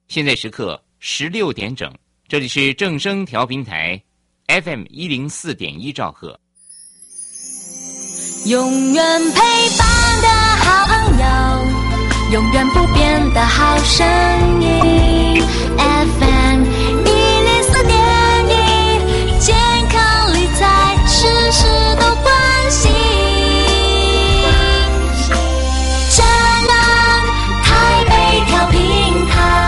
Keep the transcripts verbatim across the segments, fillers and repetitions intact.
现在时刻十六点整，这里是正声调频台 F M 一零四点一兆赫。 永远陪伴的好朋友，永远不变的好声音 F M 一零四点一，健康理财事事都关心。正南台北调频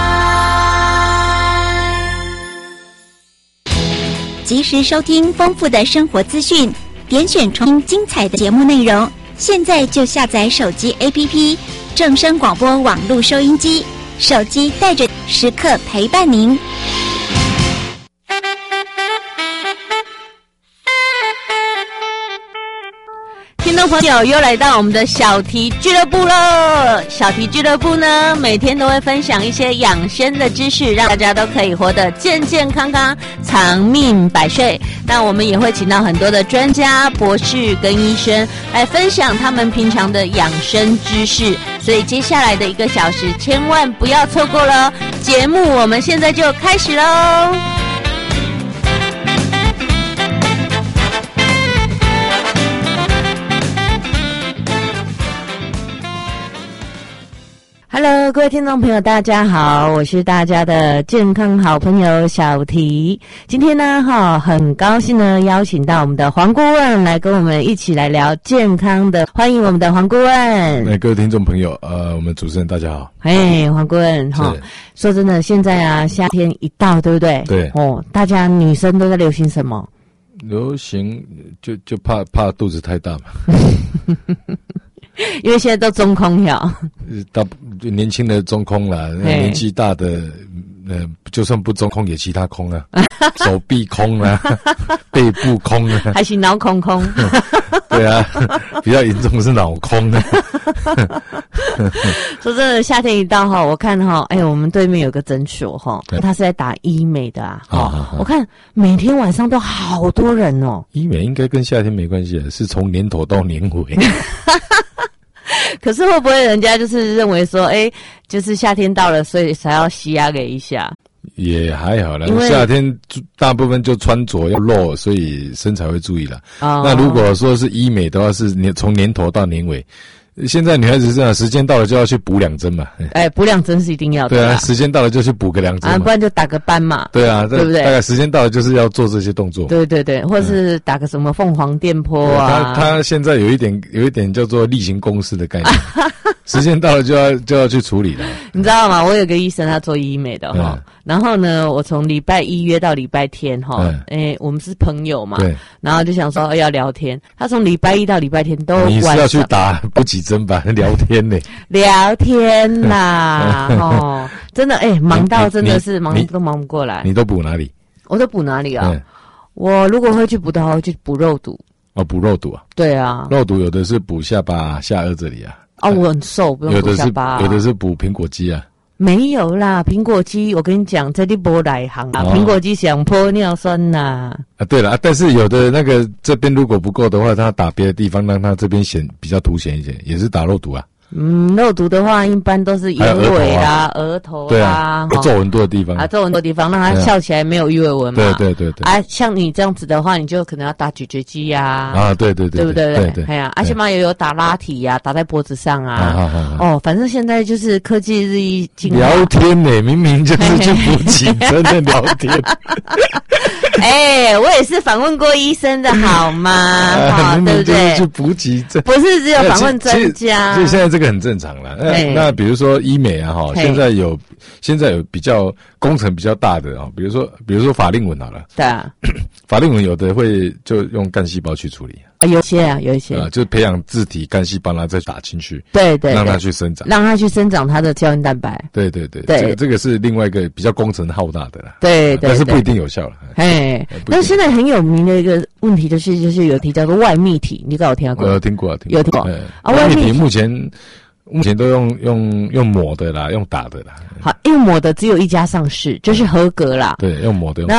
台， 及时收听丰富的生活资讯，点选重听精彩的节目内容。现在就下载手机 A P P 正声广播网络收音机，手机带着时刻陪伴您。 听众朋友，又来到我们的小题俱乐部了。小题俱乐部呢，每天都会分享一些养生的知识，让大家都可以活得健健康康，长命百岁。那我们也会请到很多的专家、博士跟医生来分享他们平常的养生知识。所以接下来的一个小时，千万不要错过了。节目我们现在就开始喽。Hello， 各位听众朋友，大家好，我是大家的健康好朋友小提。今天呢，哈，很高兴呢，邀请到我们的黄顾问来跟我们一起来聊健康的，欢迎我们的黄顾问。 哎，各位听众朋友，呃，我们主持人大家好。 哎，黄顾问，哈，说真的，现在啊，夏天一到，对不对？ 对。哦， 大家女生都在流行什么？ 流行就就怕怕肚子太大嘛。 因为现在都中空了， 大就年轻的中空了，年纪大的呃，就算不中空也其他空了，手臂空了，背部空了， 还是脑空空。 对啊，比较严重是脑空的。 说真的，夏天一到哈，我看哈，哎，我们对面有个诊所哈，他是在打医美的啊，哈，我看每天晚上都好多人哦。 医美应该跟夏天没关系，是从年头到年尾。 可是会不会人家就是认为说，哎，就是夏天到了，所以才要吸压给一下？ 也还好啦，夏天大部分就穿着要露，所以身材会注意啦。哦、那如果说是医美的话，是年从年头到年尾。现在女孩子是这样，时间到了就要去补两针嘛。 哎，补两针是一定要的。 对啊，时间到了就去补个两针嘛， 啊，不然就打个斑嘛。 对啊， 对不对？ 大概时间到了就是要做这些动作。 对对对，或者是打个什么凤凰电波啊。 他他现在有一点有一点叫做例行公事的概念，时间到了就要就要去处理了。 你知道吗？我有个医生，他做医美的哈。然后呢，我从礼拜一约到礼拜天哈，哎，我们是朋友嘛，对，然后就想说要聊天。他从礼拜一到礼拜天都你是要去打补几针吧？聊天呢？ 聊天啦，哦，真的哎，忙到真的是忙都忙不过来。 你都补哪里？ 我都补哪里啊？我如果会去补的话，会去补肉毒。 哦，补肉毒啊？ 对啊， 肉毒有的是补下巴、下颚这里啊。 哦，我很瘦，不用补下巴。 有的是补苹果肌啊。 没有啦，苹果肌，我跟你讲，这里不来行啊，苹果肌想玻尿酸呐。 啊，对了，但是有的那个这边如果不够的话，他打别的地方，让他这边显比较凸显一些，也是打肉毒啊。 嗯，肉毒的话，一般都是眼尾啦、额头啦， 对啊，有皱纹多的地方啊，皱纹多的地方，让它笑起来没有鱼尾纹嘛。 对对对对。啊， 像你这样子的话，你就可能要打咀嚼肌呀。 啊，对对对， 对不对？ 对对。 哎呀，而且嘛也有打拉提呀，打在脖子上啊。哦，反正现在就是科技日益进步。 聊天呢，明明就是去补给真的聊天。 哎，我也是访问过医生的好吗？好，对不对？ 去补给这不是只有访问专家， 所以现在这个很正常了。那那比如说医美啊，哈，现在有现在有比较工程比较大的啊，比如说比如说法令纹好了， 对啊， 法令纹有的会就用干细胞去处理啊，有些啊，有一些啊，就是培养自体干细胞，然后再打进去， 对对， 让它去生长， 让它去生长它的胶原蛋白。 对对对，这个这个是另外一个比较工程浩大的啦， 对对， 但是不一定有效了。 哎，那现在很有名的一个问题就是就是有题叫做外泌体，你知道有听过？ 我有听过， 有听过啊，外泌体目前。目前都用用用抹的啦，用打的啦。 好，用抹的只有一家上市，就是合格啦。 对，用抹的用打的。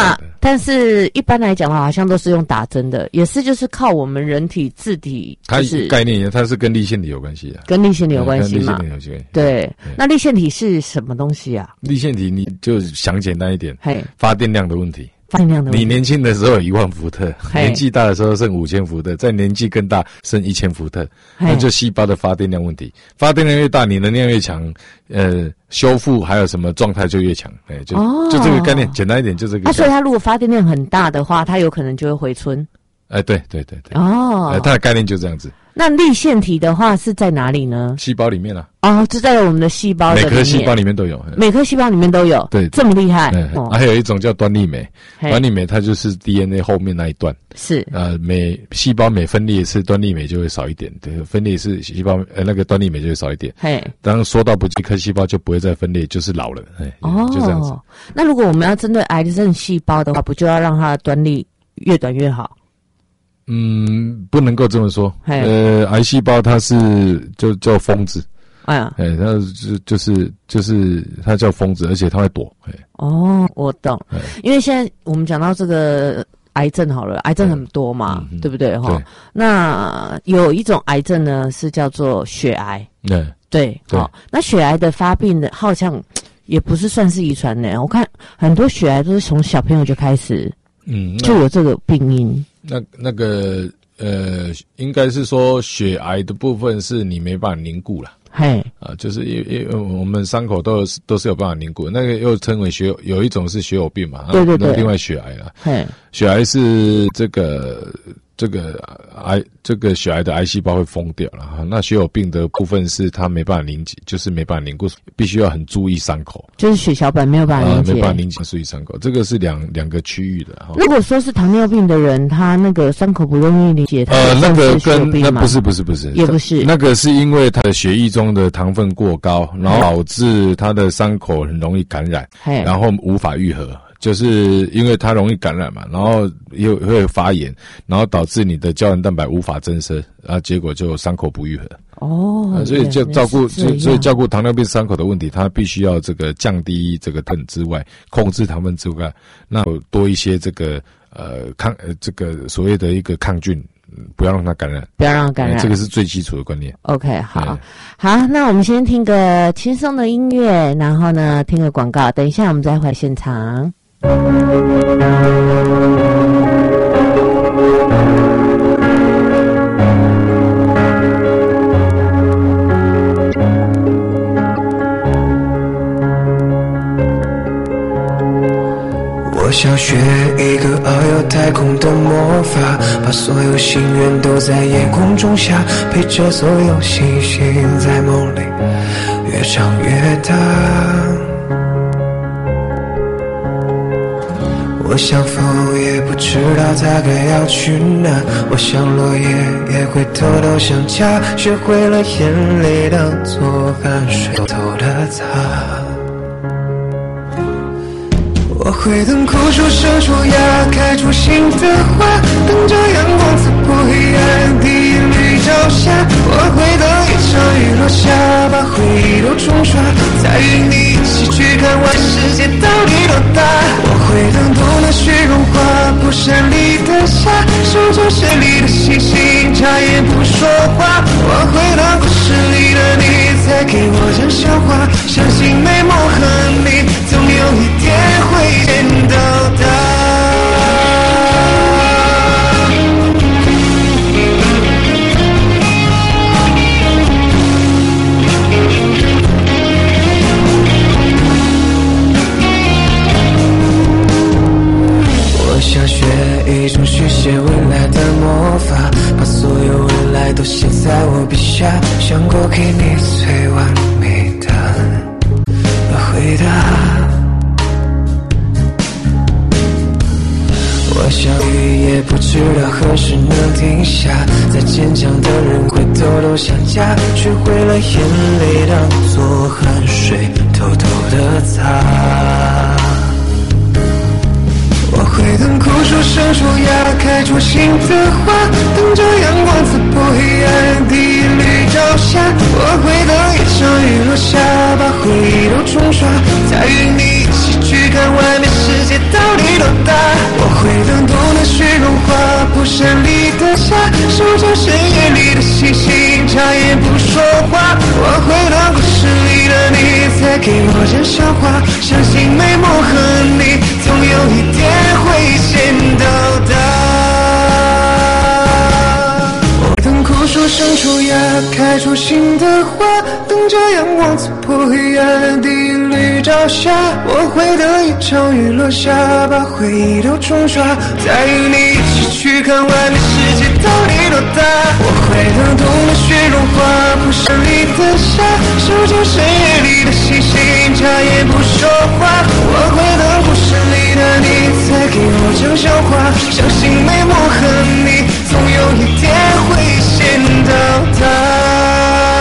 但是一般来讲的话，好像都是用打针的，也是就是靠我们人体自体，就是它概念，它是跟粒线体有关系啊， 跟粒线体有关系嘛？ 跟粒线体有关系。 对，那粒线体是什么东西啊？ 粒线体你就想简单一点， 嘿， 发电量的问题。 发电量的问题。 你年轻的时候有一万伏特，年纪大的时候剩五千伏特，在年纪更大剩一千伏特，那就细胞的发电量问题。发电量越大，你能量越强，呃，修复还有什么状态就越强。哎、欸，就、哦、就这个概念，简单一点就这个概念。 啊，所以它如果发电量很大的话，它有可能就会回春。 哎、欸，对对对对。 哦， 呃，它的概念就这样子。 那粒线体的话是在哪里呢？ 细胞里面啊。 哦，就在我们的细胞的里面， 每颗细胞里面都有， 每颗细胞里面都有。 对， 这么厉害。 哦、还有一种叫端粒酶，端粒酶它就是 D N A 后面那一段。 是。 呃，每细胞每分裂一次，端粒酶就会少一点。对，分裂一次细胞，呃，那个端粒酶就会少一点。 嘿。 当缩到不几颗细胞就不会再分裂，就是老了。哎，哦，就这样子。 那如果我们要针对癌症细胞的话，不就要让它的端粒越短越好？ 嗯，不能够这么说。呃，癌细胞它是就叫疯子， 哎呀， 哎，它就就是就是它叫疯子，而且它会躲。 哦，我懂。因为现在我们讲到这个癌症好了，癌症很多嘛，嗯、对不对？哈，那有一种癌症呢是叫做血癌。 对对，好，那血癌的发病的好像也不是算是遗传的，我看很多血癌都是从小朋友就开始，嗯，就有这个病因。 那那个呃，应该是说血癌的部分是你没办法凝固了， 嘿啊，就是因因为我们伤口都有都是有办法凝固，那个又称为血有一种是血友病嘛， 对对对， 那另外血癌了， 嘿， 血癌是这个这个癌这个血癌的癌细胞会疯掉了哈，那血友病的部分是它没办法凝结，就是没办法凝固，必须要很注意伤口， 就是血小板没有办法凝结， 啊、没办法凝结，注意伤口，这个是两两个区域的哈。 如果说是糖尿病的人，他那个伤口不容易凝结， 呃，那个跟那不是不是不是， 也不是， 那个是因为他的血液中的糖分过高，然后导致他的伤口很容易感染，然后无法愈合。就是因为它容易感染嘛，然后又会发炎，然后导致你的胶原蛋白无法增生，然后结果就伤口不愈合。 哦、 啊，所以就照顾，就所以照顾糖尿病伤口的问题，它必须要这个降低这个糖分之外，控制糖分之外，那多一些这个呃抗呃这个所谓的一个抗菌。不要让它感染， 不要让它感染， 这个是最基础的观念。 OK， 好，好，那我们先听个轻松的音乐，然后呢，听个广告，等一下我们再回来现场。 我想学一个遨游太空的魔法，把所有心愿都在夜空中下，陪着所有星星在梦里越长越大。我想风也不知道它该要去哪，我想落叶也会偷偷想家，学会了眼泪当作汗水偷偷的擦。我会等枯树生出芽，开出新的花，等着阳光刺破黑暗，第一缕朝霞。我会等一场雨落下，把回忆都冲刷，再与你一起去看外世界到底多大。我会等冬的雪融化，蒲扇里的夏，手中线里的星星眨眼不说话。我会等故事里的你再给我讲笑话，相信美梦和你总有一天会见到它。我想学一种续写未来的魔法，把所有未来都写在我笔下，想过给你最完美的回答。我想雨也不知道何时能停下，再坚强的人会偷偷想家，学会了眼泪当作汗水偷偷的擦。我会等枯树生出芽，开出新的花，等着阳光刺破黑暗，第一缕朝霞。我会等一场雨落下，把回忆都冲刷，再与你一起去看外面世界到底多大？我会等冬的雪融化，蒲扇里的夏，守着深夜里的星星，眨眼不说话。我会等故事里的你，再给我讲笑话。相信每幕和你，总有一天会先到达。等枯树生出芽，开出新的花，等着阳光刺破黑暗，第一缕朝霞。我会等一场雨落下，把回忆都冲刷，再与你一起去看外面世界到底多大。我会等冬的雪融化，蒲扇里的夏，守着深夜里的星星，眨眼不说话。我会等故事里的你，再给我讲笑话。相信每幕和你，总有一天会先到达。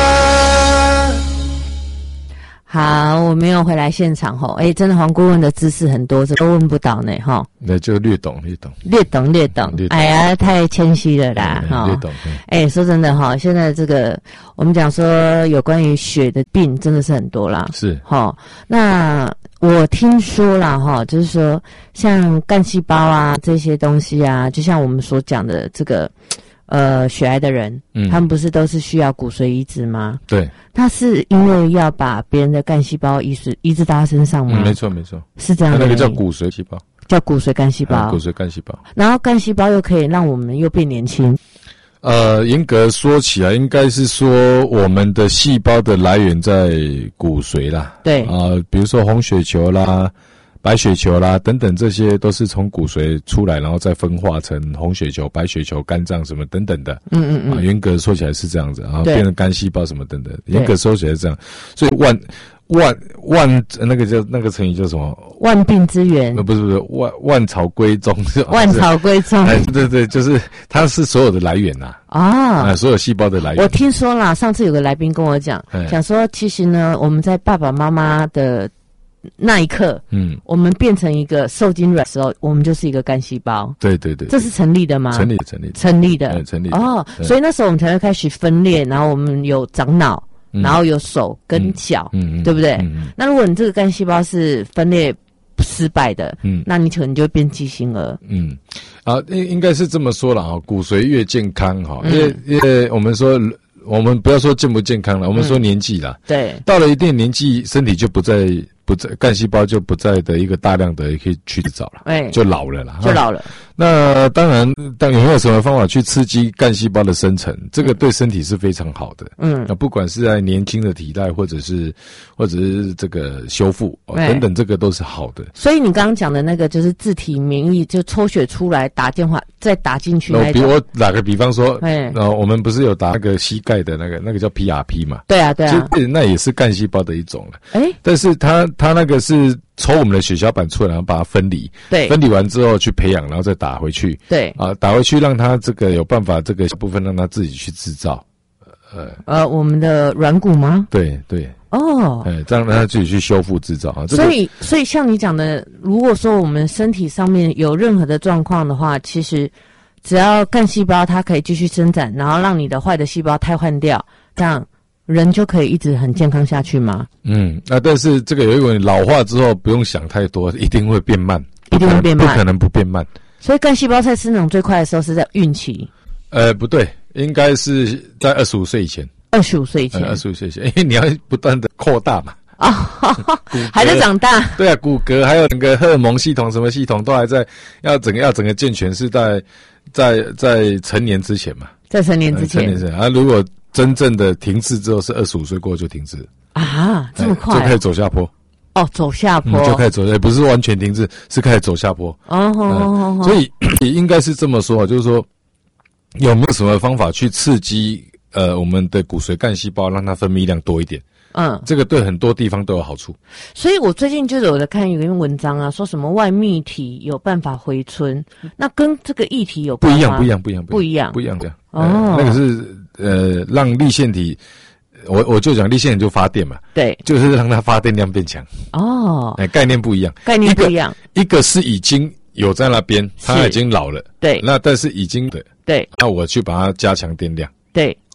好，我没有回来现场吼，哎，真的黄顾问的知识很多，这都问不到呢哈。 那就略懂略懂略懂略懂，哎呀，太谦虚了啦哈。 略懂。 哎，说真的哈，现在这个我们讲说有关于血的病真的是很多啦。 是哈，那我听说啦哈，就是说像干细胞啊这些东西啊，就像我们所讲的这个。呃，血癌的人，嗯，他们不是都是需要骨髓移植吗？ 对， 他是因为要把别人的干细胞移植移植到他身上吗？ 嗯，没错没错， 是这样的。 那个叫骨髓细胞， 叫骨髓干细胞， 骨髓干细胞。 然后干细胞又可以让我们又变年轻。 呃，严格说起来，应该是说我们的细胞的来源在骨髓啦。 对啊、呃，比如说红血球啦。白血球啦，等等，这些都是从骨髓出来，然后再分化成红血球、白血球、肝脏什么等等的。嗯嗯嗯。啊，严格说起来是这样子，然后变成干细胞什么等等。严格说起来是这样，所以万万万那个叫那个成语叫什么？ 万病之源。 呃，不是不是，万万草归宗。 万草归宗。 哎，对对，就是它是所有的来源呐。啊、呃，所有细胞的来源。 我听说啦，上次有个来宾跟我讲，讲说其实呢，我们在爸爸妈妈的那一刻，嗯，我们变成一个受精卵的时候，我们就是一个干细胞。 对对 对, 对， 这是成立的吗？ 成立的，成立的， 成立的， 成立的。 哦，所以那时候我们才会开始分裂，然后我们有长脑，嗯、然后有手跟脚，嗯嗯，对不对？嗯嗯。那如果你这个干细胞是分裂失败的，嗯，那你可能就会变畸形儿。 嗯，啊，应应该是这么说了啊，骨髓越健康哈，因为因为我们说。我们不要说健不健康了，我们说年纪啦、嗯。对，到了一定年纪，身体就不再不再干细胞就不再的一个大量的可以去找了，哎，就老了啦， 就老了。 那当然，但有没有什么方法去刺激干细胞的生成？这个对身体是非常好的。嗯，那不管是在年轻的体态，或者是或者是这个修复、哦、等等，这个都是好的。 所以你刚刚讲的那个就是自体免疫，就抽血出来打电话再打进去那一种。 比我打个比方说，哎，呃，我们不是有打那个膝盖的那个那个叫 P R P 嘛？ 对啊，对啊， 其实那也是干细胞的一种了。 哎， 但是它它那个是抽我们的血小板出来，然后把它分离。 对， 分离完之后去培养，然后再打回去。 对， 啊，打回去让它这个有办法这个部分让它自己去制造。 呃呃，我们的软骨吗？ 对对。 哦， 哎，这样让它自己去修复制造啊。这个、 所以所以像你讲的，如果说我们身体上面有任何的状况的话，其实只要干细胞它可以继续生长，然后让你的坏的细胞汰换掉，这样。人就可以一直很健康下去吗？ 嗯，啊，但是这个有一个问题，老化之后不用想太多，一定会变慢， 一定会变慢， 不可能不变慢。 所以干细胞在生长最快的时候是在孕期。 呃，不对，应该是在二十五岁以前。 二十五岁以前， 二十五岁以前，因为你要不断的扩大嘛。 啊、哦，还在长大。 对啊，骨骼还有整个荷尔蒙系统，什么系统都还在，要整个要整个健全是在在在成年之前嘛。 在成年之前。 成年之前啊，如果真正的停滞之后是二十五岁过后就停滞啊，这么快、啊、 就开始走下坡哦，走下坡、 嗯、就开始走下，不是完全停滞，是开始走下坡哦、嗯嗯， 所以也应该是这么说，就是说有没有什么方法去刺激呃我们的骨髓干细胞，让它分泌量多一点？嗯，这个对很多地方都有好处。 所以我最近就有在看一篇文章啊，说什么外泌体有办法回春，那跟这个液体有关吗？ 不一样，不一样，不一样， 不一样， 不一样的。哦、呃，那个是呃让粒线体，我我就讲粒线体就发电嘛， 对， 就是让它发电量变强。 哦， 哎、呃，概念不一样， 概念不一样。 一个, 一个是已经有在那边，它已经老了， 对， 那但是已经的， 对， 那我去把它加强电量， 对。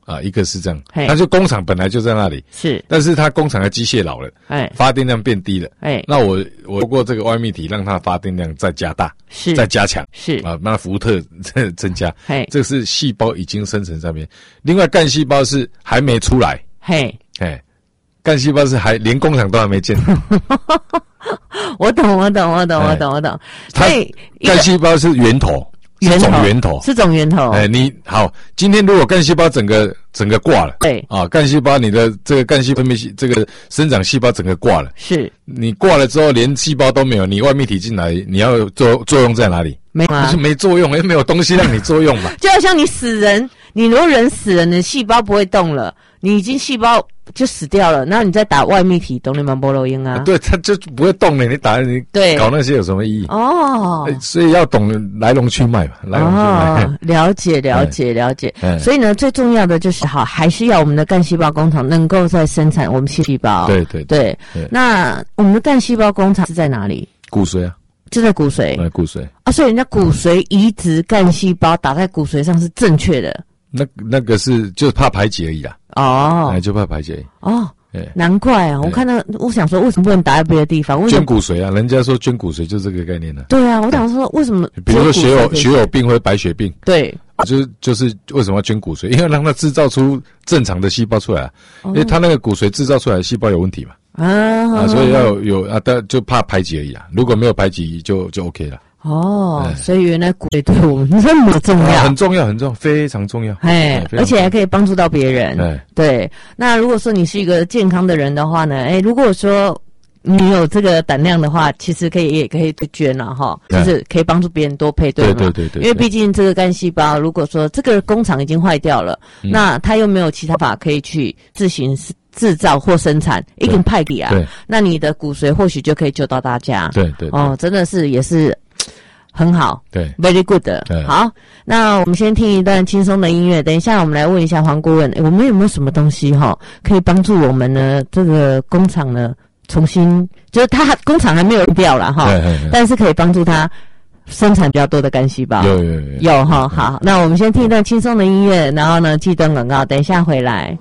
啊，一个是这样，那就工厂本来就在那里， 是， 但是它工厂的机械老了，哎，发电量变低了，哎，那我我通过这个外泌体让它发电量再加大，是，再加强，是啊，那伏特增加，嘿，这是细胞已经生成上面，另外干细胞是还没出来，嘿，哎，干细胞是还连工厂都还没建。 我懂，我懂，我懂，我懂，我懂。 它干细胞是源头。是种源头， 是种源头。 哎，你好，今天如果干细胞整个整个挂了，对啊，干细胞你的这个干细胞分泌系这个生长细胞整个挂了，是你挂了之后连细胞都没有，你外泌体进来，你要作作用在哪里？没啊，是没作用，因为没有东西让你作用嘛。 就好像你死人，你如果人死了，你的细胞不会动了，你已经细胞就死掉了，然后你再打外泌体，懂你吗？波罗因啊， 对，它就不会动了。你打你对搞那些有什么意义？哦，所以要懂来龙去脉嘛，来龙去脉。 哦，了解了解了解。所以呢，最重要的就是好，还是要我们的干细胞工厂能够在生产我们细胞。 对对对。那我们的干细胞工厂是在哪里？ 骨髓啊。 就在骨髓， 哎，骨髓啊，所以人家骨髓移植干细胞打在骨髓上是正确的。 那那个是就怕排挤而已啦。哦，哎，就怕排挤而已。 哦，难怪啊！我看到，我想说，为什么不能打在别的地方？ 捐骨髓啊，人家说捐骨髓就这个概念呢。 对啊，我想说，为什么？ 比如说血友血友病或者白血病， 对， 就是就是为什么要捐骨髓？因为让它制造出正常的细胞出来啊，因为它那个骨髓制造出来的细胞有问题嘛。啊, 啊，所以要有有啊，但就怕排挤而已啊。如果没有排挤，就就 OK 了。 哦，所以原来骨髓对我们这么重要， 啊、很重要，很重要，非常重要。 哎，而且还可以帮助到别人。哎，对。那如果说你是一个健康的人的话呢？哎，如果说你有这个胆量的话，其实可以也可以捐了哈，就是可以帮助别人多配对嘛。对对对对。因为毕竟这个干细胞，如果说这个工厂已经坏掉了，嗯、那它又没有其他法可以去自行制造或生产，一定派给啊，那你的骨髓或许就可以救到大家。 对 对, 对哦，真的是也是很好， 对 ，very good。好，那我们先听一段轻松的音乐，等一下我们来问一下黄顾问，我们有没有什么东西哈、哦、可以帮助我们呢？这个工厂呢重新，就是它工厂还没有掉了哈，但是可以帮助它生产比较多的干细胞。 有有有有哈，好，那我们先听一段轻松的音乐，然后呢，记得广告，等一下回来。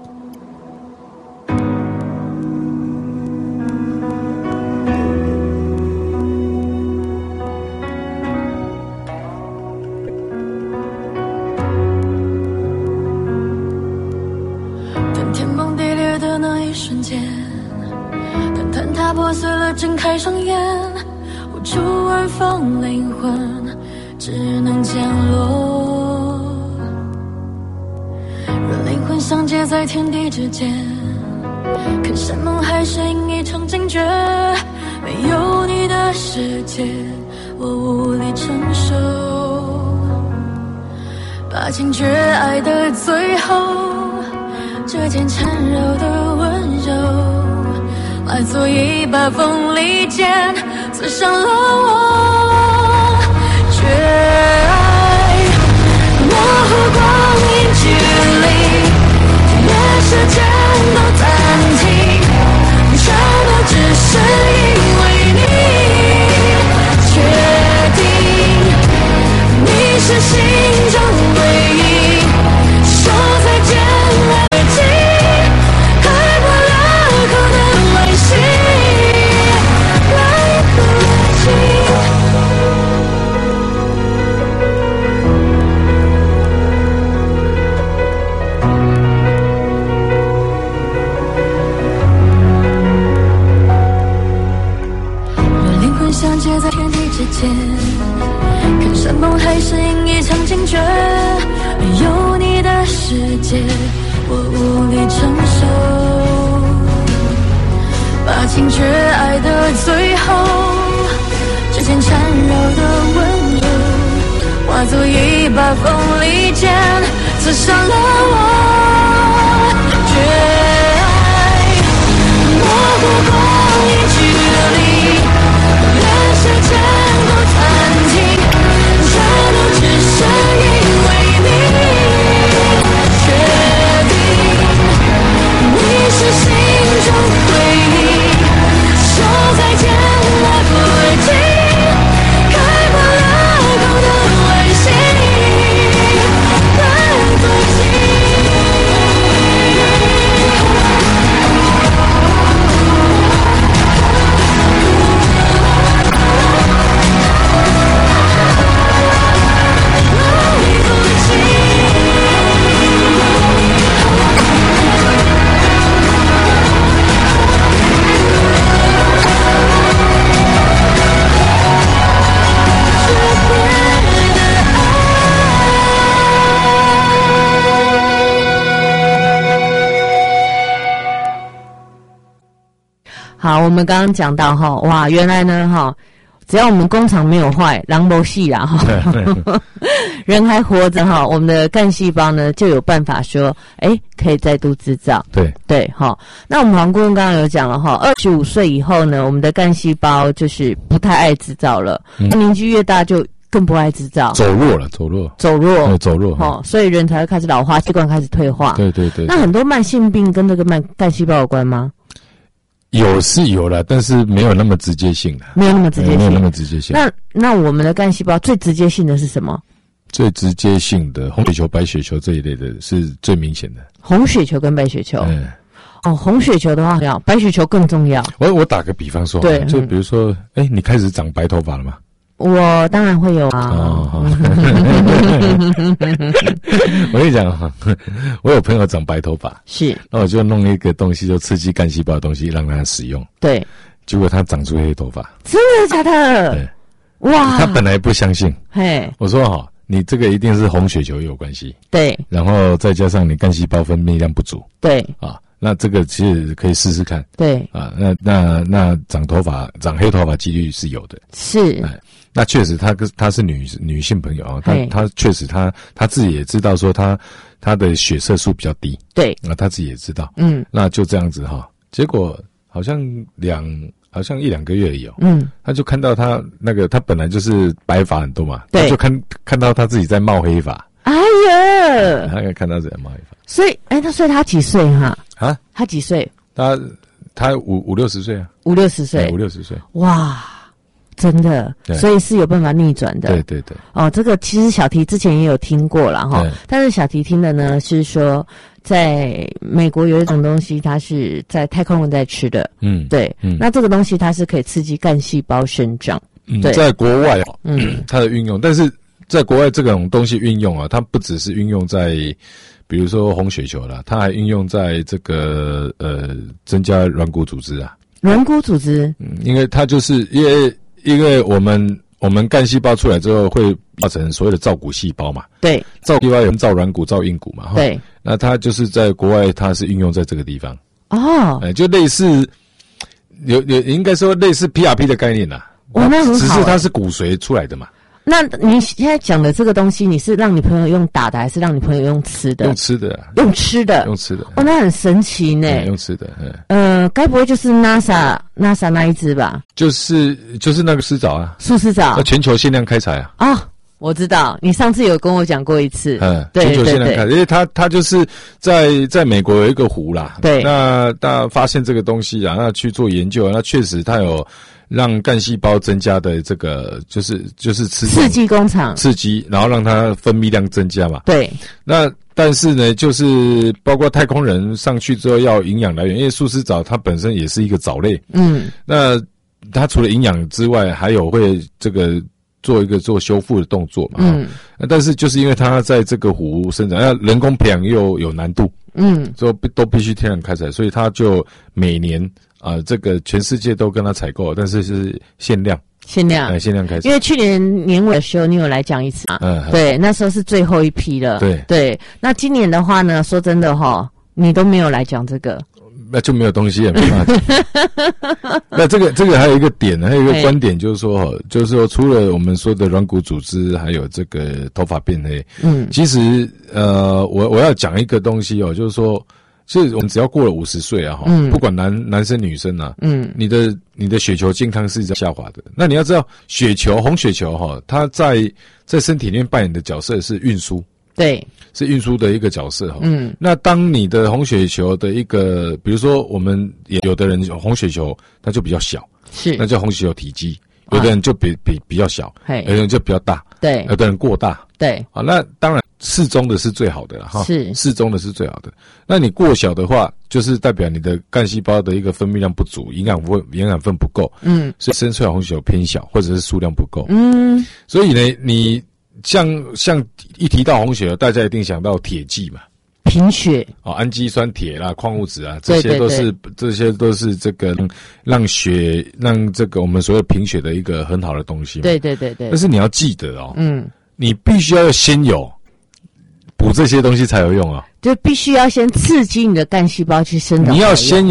破碎了，睁开双眼，无处安放灵魂，只能降落。若灵魂相接在天地之间，看山盟海誓应一场惊觉。没有你的世界，我无力承受。把情绝爱的最后，这件缠绕的温柔。化作一把锋利剑，刺伤了我。绝爱模糊光阴距离，连时间都暂停，全都只是因为你。确定你是心中唯一，说再见来不及，开过了口的微信，来不及。若灵魂相接在天地之间，看山盟海誓应一场惊觉。没有你的世界，我无力承受。把情绝爱的最后，之间缠绕的温柔，化作一把锋利剑，刺伤了我。绝爱模糊光阴距离，连时间都暂停，全都只是因为你。确定你是心中唯一，说再见来不及，开过了口的微信，来不及。 好，我们刚刚讲到哈，哇，原来呢哈，只要我们工厂没有坏，人没死啦哈，人还活着哈，我们的干细胞呢就有办法说，哎，可以再度制造。 对对哈，那我们黄顾问刚刚有讲了哈，二十五岁以后呢，我们的干细胞就是不太爱制造了，嗯、年纪越大就更不爱制造， 走弱了，走弱， 走弱， 对，走弱， 哦，所以人才会开始老化，器官开始退化。 对对 对, 对。 那很多慢性病跟这个慢干细胞有关吗？ 有是有了，但是没有那么直接性的， 没有那么直接性， 没有那么直接性。 那那我们的干细胞最直接性的是什么？ 最直接性的红血球、白血球这一类的是最明显的。 红血球跟白血球。 嗯。 哦，红血球的话要，白血球更重要。 我我打个比方说， 对， 就比如说，哎、嗯，你开始长白头发了吗？ 我当然会有啊。 哦、我跟你讲哈，我有朋友长白头发， 是， 那我就弄一个东西，就刺激干细胞的东西，让他使用。 对， 结果他长出黑头发。 真的假的？ 对， 哇， 他本来不相信。 嘿， 我说哈，你这个一定是红血球有关系。 对， 然后再加上你干细胞分泌量不足。 对， 啊。那这个其实可以试试看， 对啊，那那那长头发、长黑头发几率是有的， 是， 哎，那确实她她是女女性朋友啊，她她确实她她自己也知道说她她的血色素比较低， 对， 那她自己也知道， 嗯， 那就这样子哈，结果好像两好像一两个月而已哦， 嗯， 她就看到她那个她本来就是白发很多嘛， 对， 就看看到她自己在冒黑发， 哎呀， 她看到自己在冒黑发， 所以哎，那所以她几岁哈？ 啊， 他几岁？ 他他五五六十岁啊， 五六十岁， 五六十岁， 哇，真的，所以是有办法逆转的。 对对对。 哦，这个其实小提之前也有听过了哈，但是小提听的呢是说，在美国有一种东西，它是在太空人在吃的，嗯，对，嗯，那这个东西它是可以刺激干细胞生长， 嗯，在国外哦，嗯，它的运用，但是在国外这种东西运用啊，它不只是运用在。比如说红血球啦，它还运用在这个呃增加软骨组织啊。 软骨组织， 嗯，因为它就是因为因为我们我们干细胞出来之后会变成所谓的造骨细胞嘛。 对。 造细胞有造软骨、造硬骨嘛。 对。 那它就是在国外，它是运用在这个地方。 哦。 哎，就类似有有应该说类似 P R P 的概念啦。 哦，那很好。 只是它是骨髓出来的嘛。 那你现在讲的这个东西，你是让你朋友用打的，还是让你朋友用吃的？ 用吃的、啊， 用吃的， 用吃的。 哦，那很神奇呢。 嗯、用吃的，嗯。 呃，该不会就是 NASA NASA 那一只吧？ 就是就是那个丝藻啊， 素丝藻， 那全球限量开采啊。 啊、哦，我知道，你上次有跟我讲过一次。 嗯，对全球限量开采，因为它它就是在在美国有一个湖啦。 对。 那大家发现这个东西啊，那去做研究，那确实它有。让干细胞增加的这个就是就是刺激刺激工厂刺激，然后让它分泌量增加嘛。 对。 那但是呢，就是包括太空人上去之后要营养来源，因为素丝藻它本身也是一个藻类。嗯。那它除了营养之外，还有会这个做一个做修复的动作嘛。嗯。但是就是因为它在这个湖生长，要人工培养又有难度。嗯。所以都必须天然开采，所以它就每年。啊、呃，这个全世界都跟他采购，但是是限量， 限量， 哎，限量开始。 因为去年年尾的时候，你有来讲一次啊，嗯，对，那时候是最后一批了， 对对。那今年的话呢，说真的哈，你都没有来讲这个， 那就没有东西也没办法。那这个这个还有一个点，还有一个观点，就是说，就是说，除了我们说的软骨组织，还有这个头发变黑，嗯，其实呃，我我要讲一个东西哦，就是说。是我们只要过了五十岁啊，哈、嗯，不管男男生女生啊，嗯，你的你的血球健康是在下滑的。那你要知道，血球红血球哈，它在在身体里面扮演的角色是运输， 对， 是运输的一个角色哈。嗯，那当你的红血球的一个，比如说我们有的人红血球它就比较小， 是， 那叫红血球体积；有的人就比比比较小，有的人就比较大， 对， 有的人过大， 对。 啊，那当然。适中的是最好的哈， 是适中的是最好的。那你过小的话，就是代表你的干细胞的一个分泌量不足，营养分营养分不够，嗯，所以生出来红血球偏小，或者是数量不够，嗯。所以呢，你像像一提到红血球，大家一定想到铁剂嘛， 贫血哦，氨基酸、铁啦、矿物质啊，这些都是对对对这些都是这个让血让这个我们所谓贫血的一个很好的东西嘛。 对对对对。 但是你要记得哦，嗯，你必须要先有。补这些东西才有用啊！ 就必须要先刺激你的干细胞去生长。 你要先有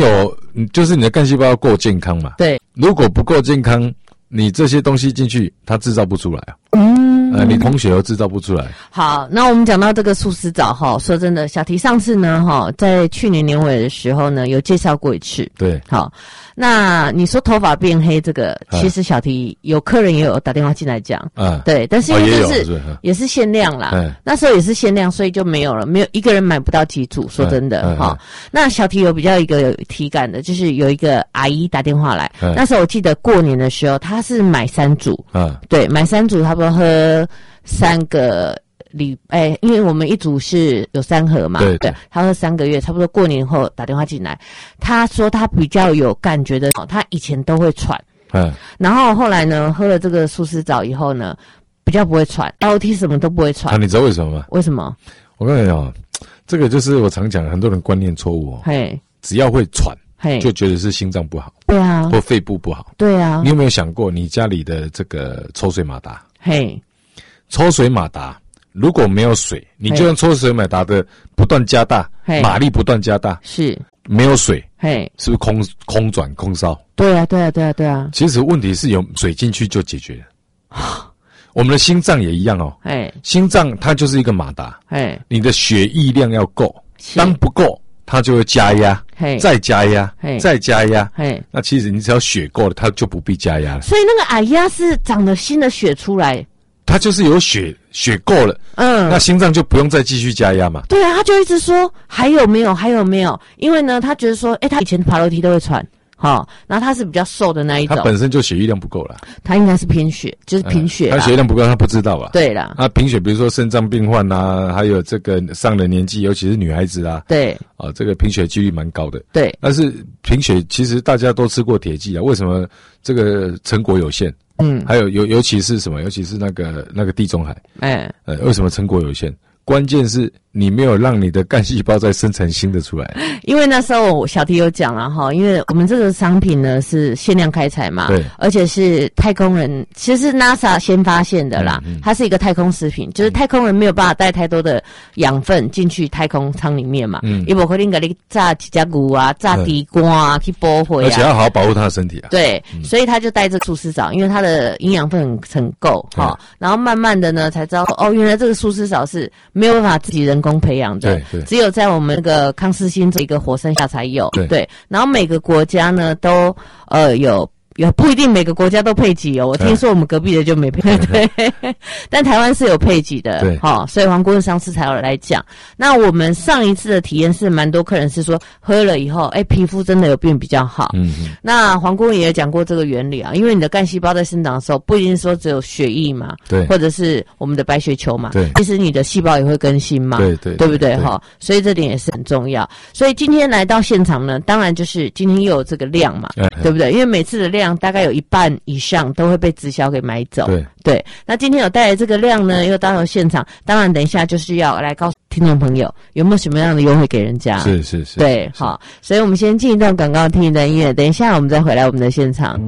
就是你的干细胞要够健康嘛。 对， 如果不够健康，你这些东西进去，它制造不出来啊。 嗯， 呃，你同血都制造不出来。 好，那我们讲到这个素丝藻哈，说真的，小提上次呢哈，在去年年尾的时候呢，有介绍过一次。 对， 好，那你说头发变黑这个， 啊、 其实小提有客人也有打电话进来讲， 啊， 对，但是因为这是、 哦、也, 是也是限量啦、 嗯， 那时候也是限量，所以就没有了，没有一个人买不到几组。说真的哈、嗯嗯，那小提有比较一个有体感的，就是有一个阿姨打电话来， 嗯、 那时候我记得过年的时候，她是买三组， 啊， 对，买三组差不多喝三个礼，哎，因为我们一组是有三盒嘛， 对对， 他喝三个月，差不多过年后打电话进来，他说他比较有感觉的，他以前都会喘， 嗯， 然后后来呢，喝了这个素丝藻以后呢，比较不会喘 ，L O T 什么都不会喘。 啊，你知道为什么吗？ 为什么？ 我跟你讲哦，这个就是我常讲，很多人观念错误哦， 嘿， 只要会喘， 嘿， 就觉得是心脏不好， 对啊， 或肺部不好， 对啊。 你有没有想过，你家里的这个抽水马达？ 嘿， 抽水马达如果没有水，你就算抽水马达的不断加大，马力不断加大， 是没有水， 嘿， 是不是空空转空烧？ 对啊，对啊，对啊，对啊。 其实问题是有水进去就解决了。我们的心脏也一样哦， 哎， 心脏它就是一个马达， 哎， 你的血液量要够，当不够，它就会加压，再加压，再加压，那其实你只要血够了，它就不必加压了。 所以那个矮压是长了新的血出来， 它就是有血血够了，嗯，那心脏就不用再继续加压嘛。 对啊，他就一直说还有没有，还有没有？因为呢，他觉得说，哎，他以前爬楼梯都会喘。好、哦，然后他是比较瘦的那一种， 他本身就血液量不够了， 他应该是贫血，就是贫血、嗯。 他血液量不够，他不知道吧？ 对啦， 他贫血，比如说肾脏病患啊，还有这个上了年纪，尤其是女孩子啊， 对， 啊，这个贫血几率蛮高的。 对， 但是贫血其实大家都吃过铁剂啊，为什么这个成果有限？嗯，还有尤尤其是什么？尤其是那个那个地中海，哎，呃，为什么成果有限？关键是你没有让你的干细胞再生产新的出来。 因为那时候小弟有讲了哈，因为我们这个商品呢是限量开采嘛， 对， 而且是太空人，其实是 NASA 先发现的啦，嗯嗯、它是一个太空食品，就是太空人没有办法带太多的养分进去太空舱里面嘛，嗯，伊无可能给你炸几只牛啊，炸地瓜啊，去剥回啊， 而且要好好保护它的身体啊。 对，嗯、所以他就带这素丝藻，因为它的营养分很很够哈、哦，然后慢慢的呢才知道哦，原来这个素丝藻是没有办法自己人工培养的， 对对， 只有在我们那个康斯星这个火山下才有， 对， 对，然后每个国家呢都呃有。有不一定每个国家都配给哦，我听说我们隔壁的就没配，对，但台湾是有配给的， 对， 好、哦，所以黄顾问上次才有来讲。那我们上一次的体验是蛮多客人是说喝了以后，哎，皮肤真的有变比较好。嗯嗯。那黄顾问也有讲过这个原理啊，因为你的干细胞在生长的时候，不一定说只有血液嘛， 对， 或者是我们的白血球嘛， 对， 其实你的细胞也会更新嘛， 对对， 对不对哈？所以这点也是很重要。所以今天来到现场呢，当然就是今天又有这个量嘛，嗯、对不对？因为每次的量大概有一半以上都会被直销给买走。 对对，那今天有带来这个量呢，又到了现场，当然等一下就是要来告诉听众朋友有没有什么样的优惠给人家。 是是是， 对，好，所以我们先进一段广告，听一段音乐，等一下我们再回来我们的现场。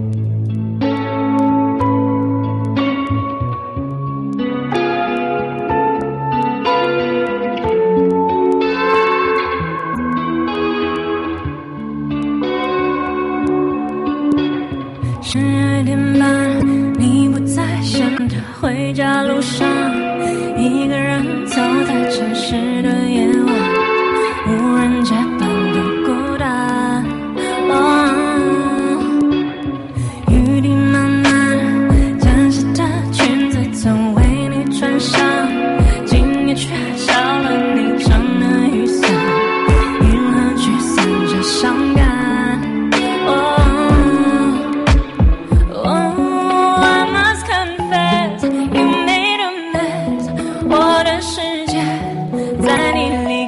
十二点半，你不在身的回家路上，一个人走在城市的夜晚，无人街般的孤单。哦，雨滴慢慢，沾湿的裙子曾为你穿上，今夜却少了你撑的雨伞，银河驱散着伤感。在你里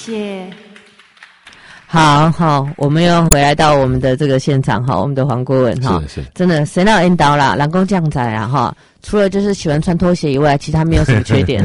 谢。好好，我们又回来到我们的这个现场哈，我们的黄顾问哈， 是是， 真的谁闹 N 刀啦，人工降仔啊哈，除了就是喜欢穿拖鞋以外，其他没有什么缺点。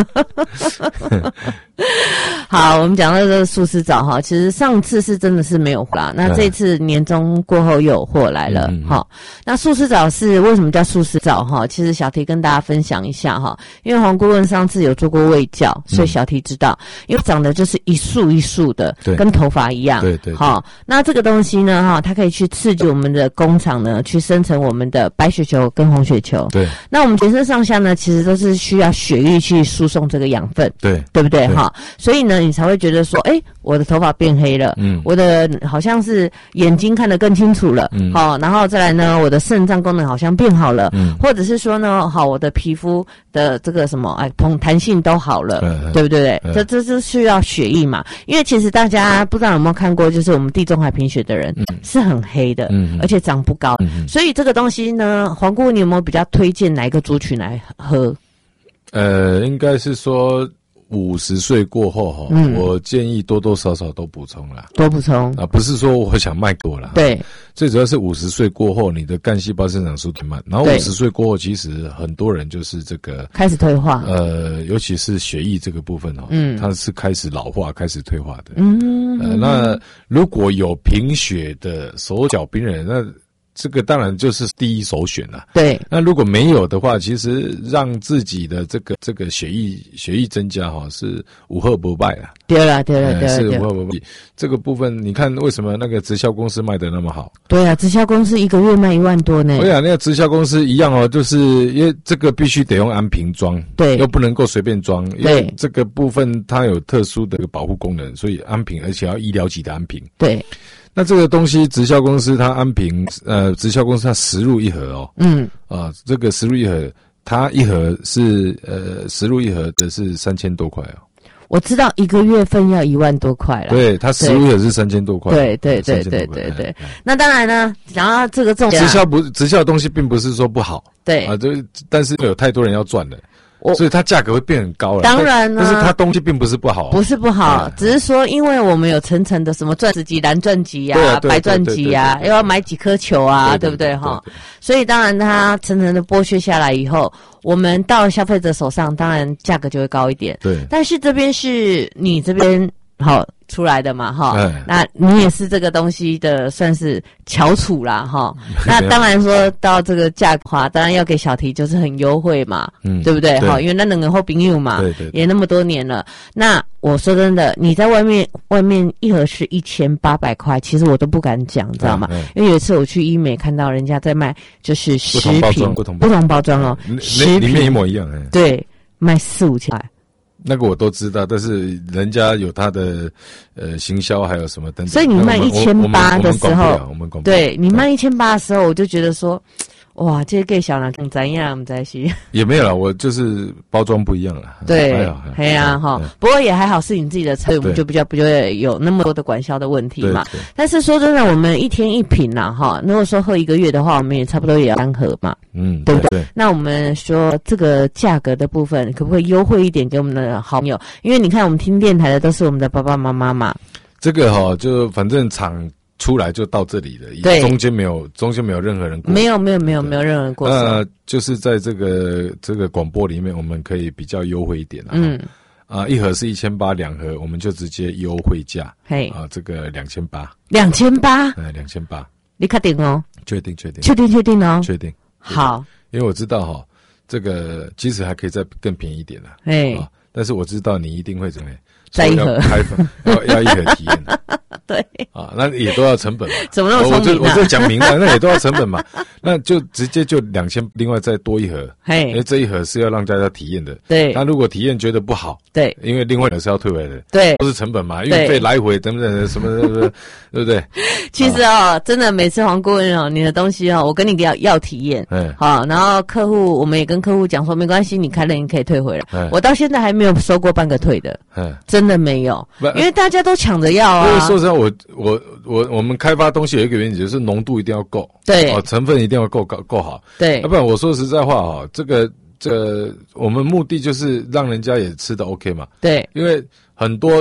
好，我们讲到这个素丝澡哈，其实上次是真的是没有货啦，那这次年终过后又有货来了哈、嗯。那素丝澡是为什么叫素丝澡哈？其实小提跟大家分享一下哈，因为黄顾问上次有做过卫教，所以小提知道，嗯、因为长得就是一束一束的，跟头发一样， 对对。 好，那这个东西呢哈，它可以去刺激我们的工厂呢，去生成我们的白血球跟红血球。 对。 那我们全身上下呢，其实都是需要血液去输送这个养分， 对， 对不对哈？所以呢，你才会觉得说，哎，我的头发变黑了，嗯，我的好像是眼睛看得更清楚了，嗯，好，然后再来呢，我的肾脏功能好像变好了，嗯，或者是说呢，好，我的皮肤的这个什么，哎，弹弹性都好了，嗯、对不对？嗯、这这是需要血液嘛？因为其实大家不知道有没有看过，就是我们地中海贫血的人、嗯、是很黑的，嗯，而且长不高，嗯、所以这个东西呢，黄顾问你有没有比较推荐哪一个族群来喝？ 呃，应该是说。五十岁过后哈、嗯，我建议多多少少都补充啦， 多补充啊，不是说我想卖多啦， 对， 最主要是五十岁过后，你的干细胞生长速度慢，然后五十岁过后，其实很多人就是这个开始退化， 呃，尤其是血液这个部分哦，嗯，它是开始老化、开始退化的， 嗯， 呃，那如果有贫血的手脚冰冷，那这个当然就是第一首选了。 对， 那如果没有的话，其实让自己的这个这个血液血液增加哈，是无贺不败啊。 对了，对了，对了， 是无贺不败。这个部分，你看为什么那个直销公司卖得那么好？ 对啊，直销公司一个月卖一万多呢。 对啊，那个直销公司一样哦，就是因为这个必须得用安瓶装， 对， 又不能够随便装，因为这个部分它有特殊的保护功能，所以安瓶，而且要医疗级的安瓶。 对。 那这个东西，直销公司它安瓶，呃，直销公司它十入一盒哦， 嗯， 啊，这个十入一盒，它一盒是呃十入一盒的是三千多块哦。 我知道一个月份要一万多块了， 对，它十入一盒是三千多块， 对对对对对对。那当然呢，讲到这个重点， 直销不直销的东西并不是说不好， 对啊，就但是有太多人要赚了。所以它价格会变很高了。 当然呢， 但是它东西并不是不好、啊， 不是不好，只是说因为我们有层层的什么钻石级、蓝钻级呀、啊、白钻级呀，又要买几颗球啊，对不对哈？所以当然它层层的剥削下来以后，我们到消费者手上，当然价格就会高一点。 对， 但是这边是你这边好出来的嘛哈、嗯，那你也是这个东西的算是翘楚啦哈。那当然说到这个价格话，当然要给小提就是很优惠嘛，嗯，对不对哈？因为那两个后朋友嘛， 对 对, 对， 也那么多年了。那我说真的，你在外面外面一盒是一千八百块，其实我都不敢讲，知道吗？嗯嗯、因为有一次我去医美看到人家在卖，就是十瓶不同包装，不同不同包装哦，十瓶里面一模一样，哎， 对，卖四五千块。 那个我都知道，但是人家有他的呃行销，还有什么等等。 所以你卖一千八的时候， 我们对你卖一千八的时候，我就觉得说，哇，这个小人更怎样？我们在一起也没有了，我就是包装不一样了。 对，嘿呀哈，不过也还好是你自己的车，我们就比较不会有那么多的管销的问题嘛。但是说真的，我们一天一瓶啦哈，如果说喝一个月的话，我们也差不多也要三盒嘛。 嗯， 对不对？对，那我们说这个价格的部分，可不可以优惠一点给我们的好朋友？因为你看，我们听电台的都是我们的爸爸妈妈嘛。 这个哈、哦，就反正厂出来就到这里了，对，中间没有，中间没有任何人过， 没有，没有，没有，没有任何人过。 那就是在这个这个广播里面，我们可以比较优惠一点啊。嗯。啊，一盒是一千八，两盒我们就直接优惠价。 嘿。 啊，这个两千八。 两千八。 哎，两千八。 你确定哦？ 确定，确定， 确定，确定哦。 确定。 好。 因为我知道哈、哦，这个其实还可以再更便宜一点啦。 哎、 啊，但是我知道你一定会怎么样， 再一盒开粉要要一盒体验。 对啊，那也都要成本嘛。 怎么那么聪明、啊、 我就我就讲明白，那也都要成本嘛。那就直接就两千，另外再多一盒。 嘿， 因为这一盒是要让大家体验的。 对。 那如果体验觉得不好， 对， 因为另外一盒是要退回来的。 对， 都是成本嘛，运费来回等等什么的，对不对？ 其实哦，真的每次黄顾问哦，你的东西哦，我跟你要要体验，嗯，好，然后客户我们也跟客户讲说，没关系，你开了你可以退回来。我到现在还没有收过半个退的，嗯，真的没有，因为大家都抢着要啊。 因为说实话，我我我我们开发东西有一个原则，就是浓度一定要够， 对， 哦，成分一定要够够够好， 对， 要不然我说实在话哈，这个这个我们目的就是让人家也吃得 OK 嘛， 对， 因为很多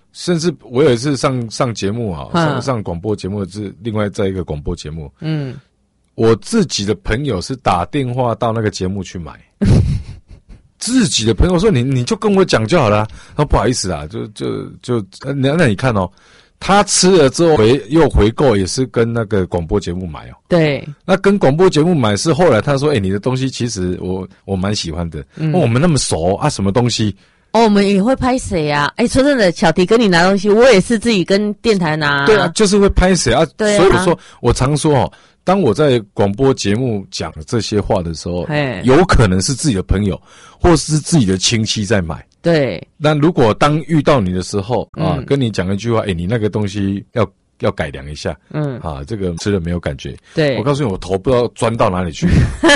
甚至我有一次上上节目哈，上上广播节目是另外在一个广播节目，嗯，我自己的朋友是打电话到那个节目去买。自己的朋友说你你就跟我讲就好了，他说不好意思啊，就就就那那你看哦，他吃了之后回又回购也是跟那个广播节目买哦。 对， 那跟广播节目买是后来他说，哎、欸，你的东西其实我我蛮喜欢的，嗯、我们那么熟啊，什么东西？ 哦，我们也会拍谁啊？哎，说真的，小迪跟你拿东西，我也是自己跟电台拿。 对啊，就是会拍谁啊？ 对啊。 所以我说，我常说哦。当我在广播节目讲这些话的时候，有可能是自己的朋友或是自己的亲戚在买。 对。 那如果当遇到你的时候啊，嗯、跟你讲一句话，哎，你那个东西要要改良一下，嗯，啊，这个吃了没有感觉。 对。 我告诉你，我头不知道钻到哪里去，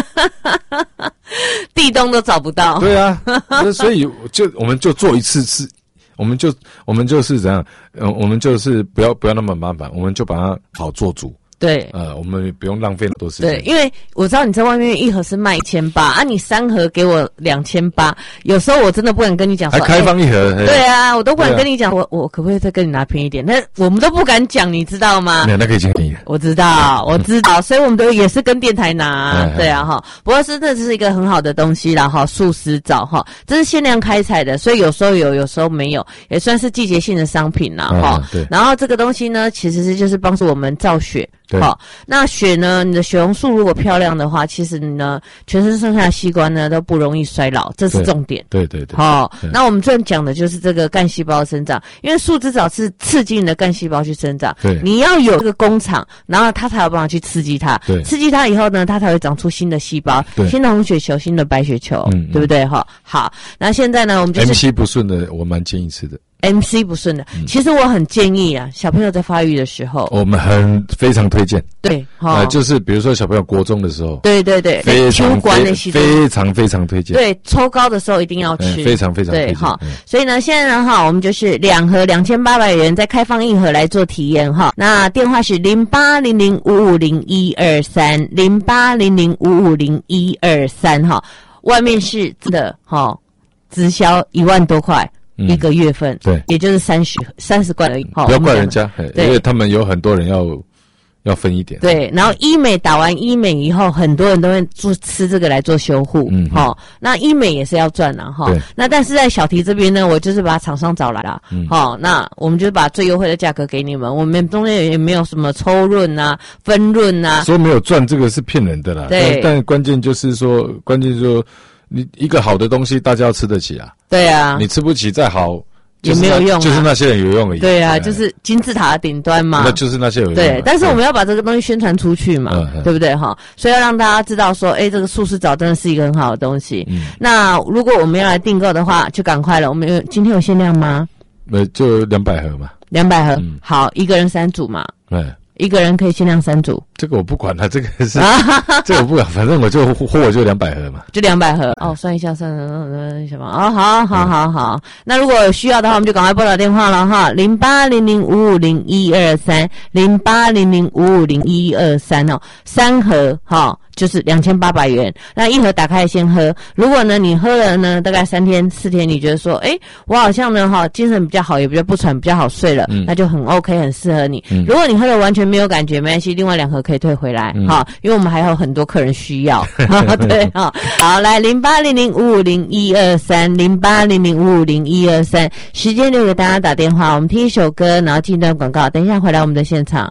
地洞都找不到。 对啊，所以就我们就做一次次。我们就我们就是怎样，呃，我们就是不要不要那么麻烦，我们就把它好做主。 对， 呃，我们不用浪费很多时间。 对，因为我知道你在外面一盒是卖一千八啊，你三盒给我两千八，有时候我真的不敢跟你讲说， 还开放一盒。 欸、对啊，我都不敢跟你讲，我我可不可以再跟你拿便宜一点？那我们都不敢讲，你知道吗？ 没有，那可以便宜。 我知道，我知道，所以我们都也是跟电台拿，对啊哈。不过是这是一个很好的东西啦哈，素丝皂哈，这是限量开采的，所以有时候有，有时候没有，也算是季节性的商品啦哈。 对。 然后这个东西呢，其实是就是帮助我们造血。好，那血呢？你的血红素如果漂亮的话，其实呢，全身上下器官呢都不容易衰老，这是重点。 对对对。 好，那我们最讲的就是这个干细胞的生长，因为树脂藻是刺激你的干细胞去生长。 对。 你要有这个工厂，然后它才有办法去刺激它。 对。 刺激它以后呢，它才会长出新的细胞，新的红血球、新的白血球， 嗯， 对不对？哈，好。那现在呢，我们就是 M C 不顺的，我蛮建议吃的。 M C 不顺的，嗯、其实我很建议啊，小朋友在发育的时候， 我们很非常推荐。 对， 啊、呃，就是比如说小朋友国中的时候， 对对对， 非常非非常非常推荐。 对，抽高的时候一定要吃， 嗯、非常非常推荐。 对，哈、嗯，所以呢，现在呢，哈，我们就是两盒两千八百元，再开放一盒来做体验哈。那电话是零八零零五五零一二三零八零零五五零一二三哈，外面是真的哈，直销一万多块。嗯、一个月份， 对， 也就是三十三十罐而已。 不要怪人家，因为他们有很多人要要分一点。 对，然后医美打完医美以后，很多人都会做吃这个来做修护。嗯，好，那医美也是要赚的哈。那但是在小提这边呢，我就是把厂商找来了。嗯，好，那我们就把最优惠的价格给你们，我们中间也没有什么抽润啊、分润啊。 说没有赚这个是骗人的啦。 对， 但关键就是说，关键就是说。你一个好的东西，大家要吃得起啊。 对啊， 你吃不起再好也没有用、啊， 就是那些人有用而已。 对啊，就是金字塔的顶端嘛。 那就是那些有用。 对，但是我们要把这个东西宣传出去嘛，嗯、对不对哈？所以要让大家知道说，哎，这个素丝藻真的是一个很好的东西。嗯，那如果我们要来订购的话，就赶快了。我们有今天有限量吗？ 呃，就两百盒嘛。 两百盒，嗯、好，一个人三组嘛。 对。 一个人可以限量三组， 这个我不管了，这个是这个我不管，反正我就货就两百盒嘛， 就两百盒哦，算一下，算算什么？哦，好，好，好，好。那如果有需要的话，我们就赶快拨打电话了哈，零八零零五五零一二三，零八零零五五零一二三哦，三盒哈。哦就是两千八百元，那一盒打开先喝。如果呢你喝了呢，大概三天四天，你觉得说，诶，我好像呢哈精神比较好，也比较不喘，比较好睡了，嗯、那就很 OK， 很适合你。嗯、如果你喝了完全没有感觉，没关系，另外两盒可以退回来哈、嗯，因为我们还有很多客人需要。对哈，好，来零八零零五五零一二三，零八零零五五零一二三，时间留给大家打电话，我们听一首歌，然后进一段广告，等一下回来我们的现场。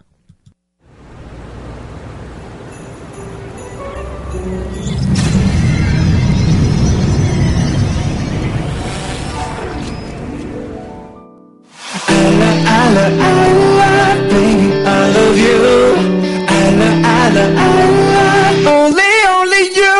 I love, I love, baby, I love you. I love, I love, I love, only, only you.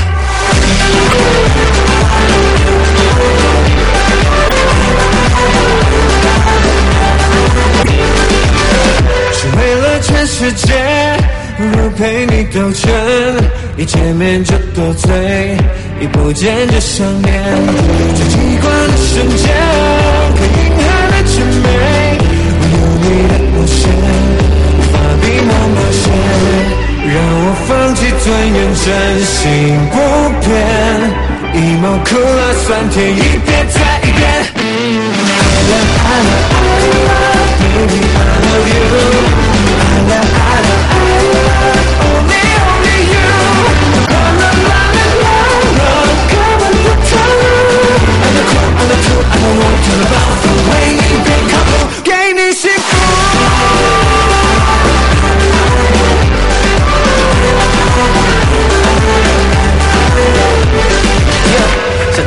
只为了全世界，我陪你兜圈，一见面就多醉，一不见就想念，最奇怪的瞬间，可隐含的甜美。你的弧线无法笔墨描写，让我放弃尊严，真心不变。一毛苦辣酸甜，一遍再一遍。爱了爱了爱了。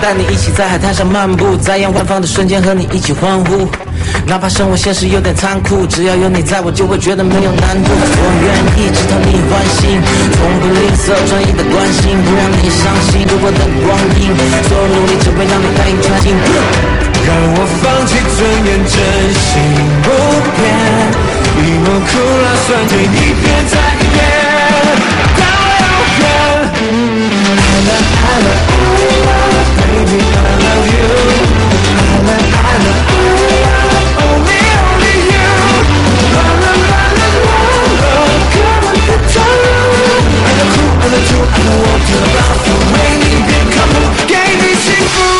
带你一起在海滩上漫步，在阳光放的瞬间和你一起欢呼。哪怕生活现实有点残酷，只要有你在我就会觉得没有难度。我愿意直到你欢心，从不吝啬专一的关心，不让你伤心度过的光阴，所有努力只会让你带领穿心。让我放弃尊严，真心不变，一幕哭了酸甜，一遍再一遍，到永远。I love, I love, I love, baby, I love you. I love, I love, I love, only, only you. La la la la la la, come on, get on. I love you, I love you, I love what you're about to make me become. 给你幸福。